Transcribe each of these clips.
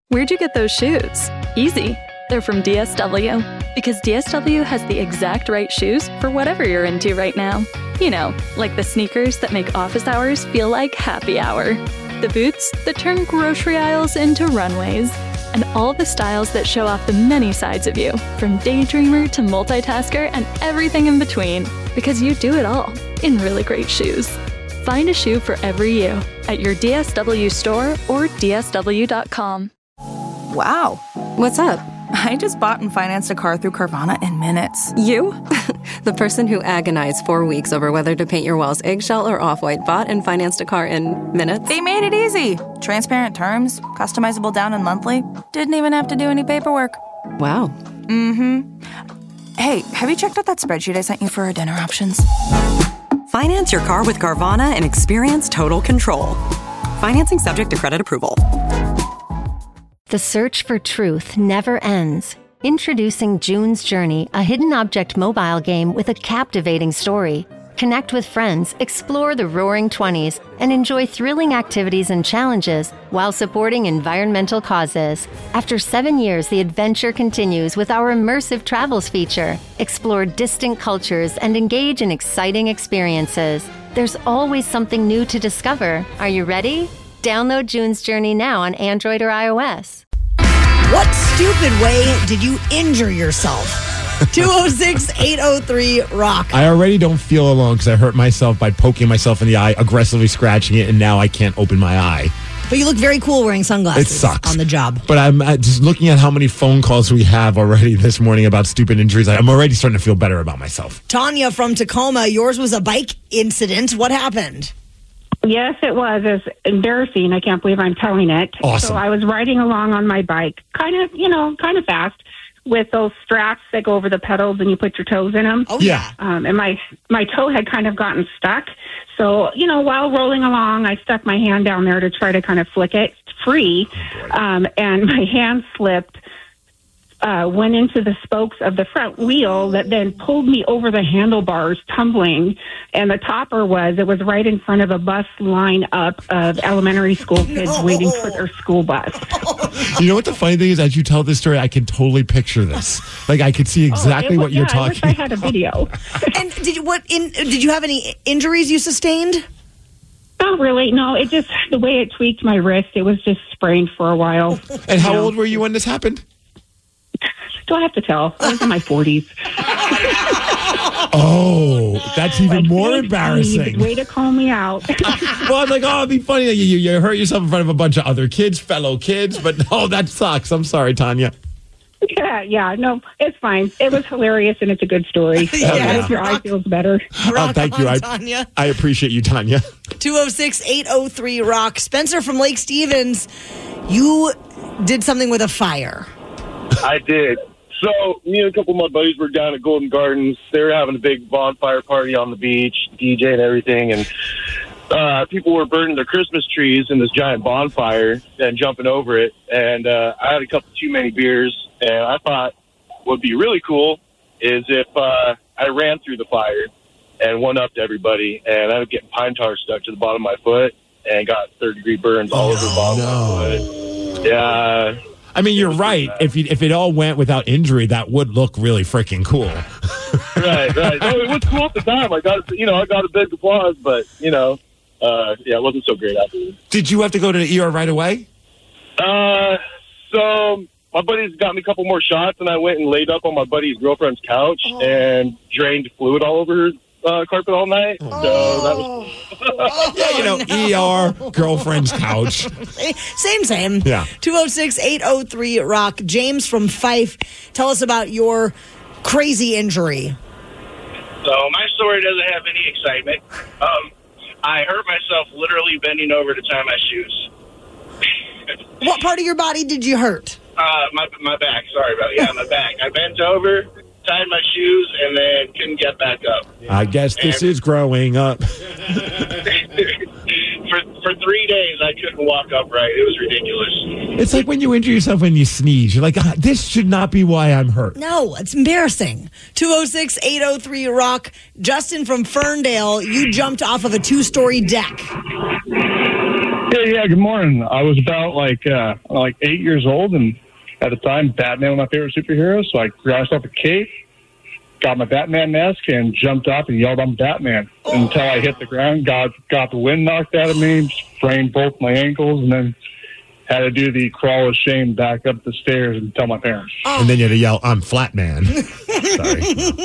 Where'd you get those shoes? Easy. They're from DSW. Because DSW has the exact right shoes for whatever you're into right now. You know, like the sneakers that make office hours feel like happy hour. The boots that turn grocery aisles into runways. And all the styles that show off the many sides of you, from daydreamer to multitasker and everything in between. Because you do it all in really great shoes. Find a shoe for every you at your DSW store or DSW.com. Wow. What's up? I just bought and financed a car through Carvana in minutes. You? The person who agonized 4 weeks over whether to paint your walls eggshell or off-white bought and financed a car in minutes? They made it easy. Transparent terms, customizable down and monthly. Didn't even have to do any paperwork. Wow. Mm-hmm. Hey, have you checked out that spreadsheet I sent you for our dinner options? Finance your car with Carvana and experience total control. Financing subject to credit approval. The search for truth never ends. Introducing June's Journey, a hidden object mobile game with a captivating story. Connect with friends, explore the Roaring 20s, and enjoy thrilling activities and challenges while supporting environmental causes. After 7 years, the adventure continues with our immersive travels feature. Explore distant cultures and engage in exciting experiences. There's always something new to discover. Are you ready? Download June's Journey now on Android or iOS. What stupid way did you injure yourself? 206-803-ROCK. I already don't feel alone because I hurt myself by poking myself in the eye, aggressively scratching it, and now I can't open my eye. But you look very cool wearing sunglasses. It sucks. On the job. But I'm just looking at how many phone calls we have already this morning about stupid injuries. I'm already starting to feel better about myself. Tanya from Tacoma, yours was a bike incident. What happened? Yes, it was. It's embarrassing. I can't believe I'm telling it. Awesome. So I was riding along on my bike, kind of fast, with those straps that go over the pedals and you put your toes in them. Oh, yeah. And my toe had kind of gotten stuck. So, while rolling along, I stuck my hand down there to try to kind of flick it free. And my hand slipped, went into the spokes of the front wheel that then pulled me over the handlebars, tumbling. And the topper it was right in front of a bus line up of elementary school kids waiting for their school bus. You know what the funny thing is? As you tell this story, I can totally picture this. Like, I could see exactly what you're talking I wish I had a video. And did you have any injuries you sustained? Not really. No, it just, the way it tweaked my wrist, it was just sprained for a while. And how old were you when this happened? Do I have to tell? I was in my 40s. Oh, that's even more embarrassing. Way to call me out. Well, I'm like, it'd be funny that you hurt yourself in front of a bunch of other kids, fellow kids, but no, that sucks. I'm sorry, Tanya. Yeah, no, it's fine. It was hilarious, and it's a good story. I hope your eye feels better. Thank you. Tanya. I appreciate you, Tanya. 206-803-ROCK. Spencer from Lake Stevens, you did something with a fire. I did. So, me and a couple of my buddies were down at Golden Gardens. They were having a big bonfire party on the beach, DJ and everything, and people were burning their Christmas trees in this giant bonfire and jumping over it. And I had a couple too many beers, and I thought what would be really cool is if I ran through the fire and went up to everybody, and I was getting pine tar stuck to the bottom of my foot and got third-degree burns all over the bottom of my foot. Yeah. I mean, you're right. If it all went without injury, that would look really freaking cool. Right. No, it was cool at the time. I got a big applause, but it wasn't so great afterwards. Did you have to go to the ER right away? So my buddies got me a couple more shots, and I went and laid up on my buddy's girlfriend's couch and drained fluid all over her carpet all night. So that was ER, girlfriend's couch. Same. Yeah. 206-803-ROCK. James from Fife, tell us about your crazy injury. So my story doesn't have any excitement. I hurt myself literally bending over to tie my shoes. What part of your body did you hurt? My back. Sorry about my back. I bent over, tied my shoes, and then couldn't get back up. I guess this is growing up. For 3 days, I couldn't walk upright. It was ridiculous. It's like when you injure yourself when you sneeze. You're like, this should not be why I'm hurt. No, it's embarrassing. 206-803-ROCK. Justin from Ferndale, you jumped off of a 2-story deck. Yeah, good morning. I was about like 8 years old, and at the time, Batman was my favorite superhero, so I grabbed myself a cape, got my Batman mask, and jumped up and yelled, "I'm Batman," until I hit the ground, got the wind knocked out of me, sprained both my ankles, and then had to do the crawl of shame back up the stairs and tell my parents. And then you had to yell, "I'm Flat Man." Sorry.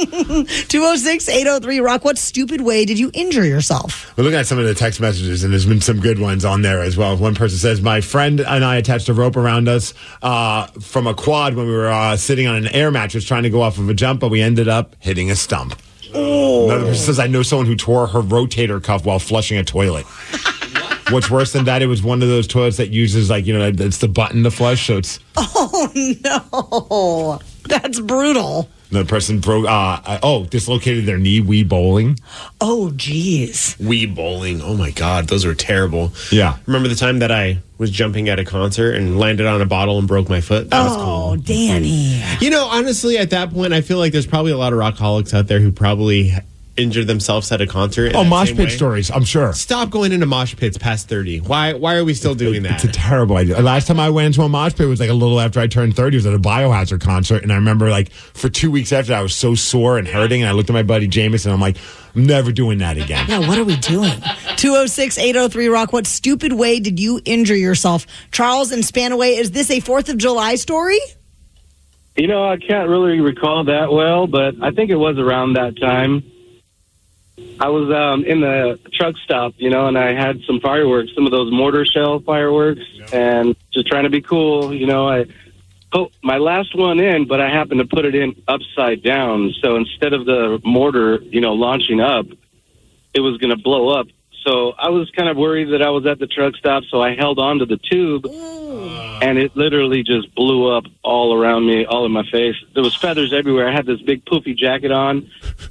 206-803-ROCK. What stupid way did you injure yourself? We're looking at some of the text messages, and there's been some good ones on there as well. One person says, my friend and I attached a rope around us from a quad when we were sitting on an air mattress trying to go off of a jump, but we ended up hitting a stump. Oh. Another person says, I know someone who tore her rotator cuff while flushing a toilet. What's worse than that, it was one of those toilets that uses, it's the button to flush, so it's... Oh, no. That's brutal. The person dislocated their knee, Wii bowling. Oh, geez. Wii bowling. Oh, my God. Those are terrible. Yeah. Remember the time that I was jumping at a concert and landed on a bottle and broke my foot? That was cool. Oh, Danny. Honestly, at that point, I feel like there's probably a lot of rockaholics out there who probably injured themselves at a concert. Oh, mosh pit stories, I'm sure. Stop going into mosh pits past 30. Why are we still doing that? It's a terrible idea. Last time I went into a mosh pit was a little after I turned 30. It was at a Biohazard concert, and I remember for 2 weeks after I was so sore and hurting, and I looked at my buddy Jameson, and I'm like, I'm never doing that again. Yeah, what are we doing? 206-803-ROCK. What stupid way did you injure yourself? Charles in Spanaway, is this a 4th of July story? I can't really recall that well, but I think it was around that time. I was in the truck stop, and I had some fireworks, some of those mortar shell fireworks, and just trying to be cool. I put my last one in, but I happened to put it in upside down. So instead of the mortar, launching up, it was going to blow up. So I was kind of worried that I was at the truck stop, so I held on to the tube, and it literally just blew up all around me, all in my face. There was feathers everywhere. I had this big poofy jacket on.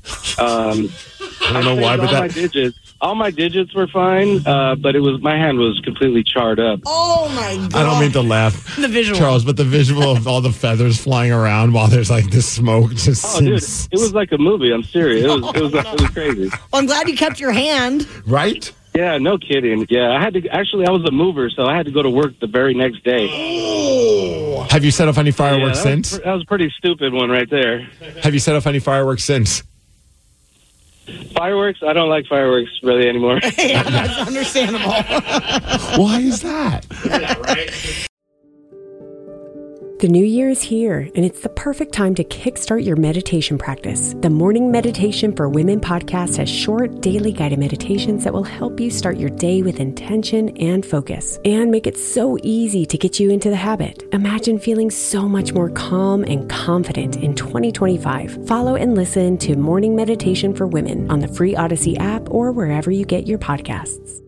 I don't know why, but all my digits were fine, but my hand was completely charred up. Oh my God! I don't mean to laugh, the visual, Charles, but the visual of all the feathers flying around while there's this smoke just seems... Dude, it was like a movie. I'm serious. It was crazy. Well, I'm glad you kept your hand. Right? Yeah, no kidding. Yeah, I was a mover, so I had to go to work the very next day. Oh. Have you set off any fireworks since? That was a pretty stupid one right there. Have you set off any fireworks since? Fireworks? I don't like fireworks really anymore. Yeah, that's understandable. Why is that? Yeah, right. The new year is here, and it's the perfect time to kickstart your meditation practice. The Morning Meditation for Women podcast has short, daily guided meditations that will help you start your day with intention and focus, and make it so easy to get you into the habit. Imagine feeling so much more calm and confident in 2025. Follow and listen to Morning Meditation for Women on the free Odyssey app or wherever you get your podcasts.